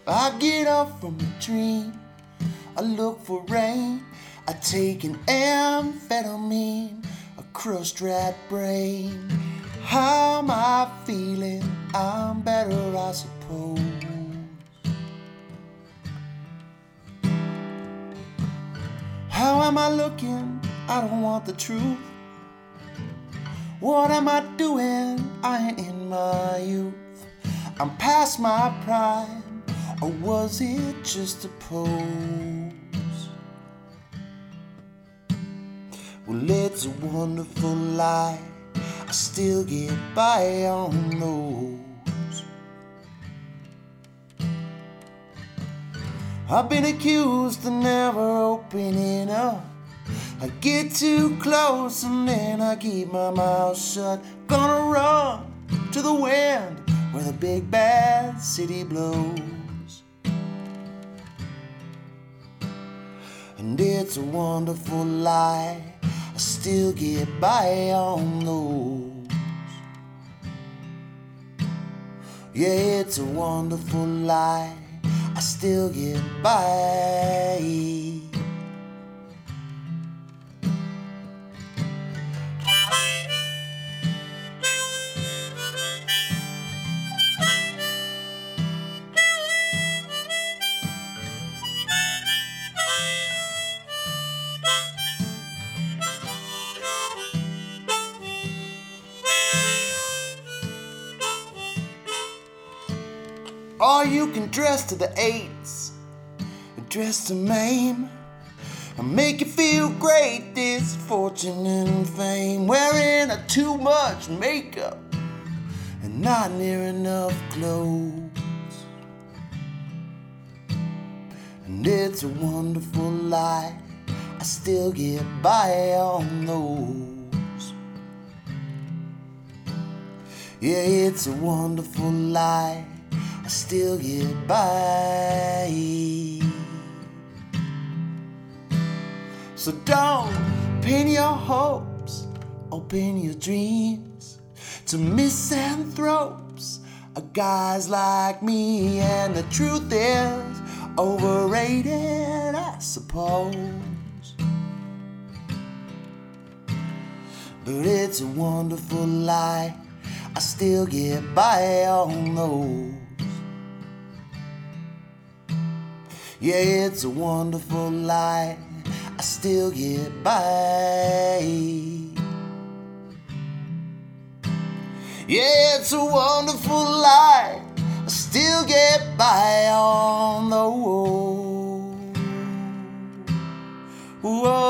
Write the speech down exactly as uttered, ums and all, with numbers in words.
I get up from a dream, I look for rain, I take an amphetamine, a crushed rat brain. How am I feeling? I'm better, I suppose. How am I looking? I don't want the truth. What am I doing? I ain't in my youth. I'm past my prime, or was it just a pose? Well, it's a wonderful lie, I still get by on those. I've been accused of never opening up. I get too close and then I keep my mouth shut. Gonna run to the wind where the big bad city blows. And it's a wonderful lie, I still get by on those. Yeah, it's a wonderful lie, I still get by. Or you can dress to the eights, dress to maim, and make you feel great, this fortune and fame. Wearing a too much makeup and not near enough clothes. And it's a wonderful lie, I still get by on those. Yeah, it's a wonderful lie, I still get by. So don't pin your hopes, open your dreams to misanthropes, a guys like me. And the truth is overrated, I suppose. But it's a wonderful lie, I still get by on those. Yeah, it's a wonderful lie, I still get by. Yeah, it's a wonderful lie, I still get by on the wall. Whoa.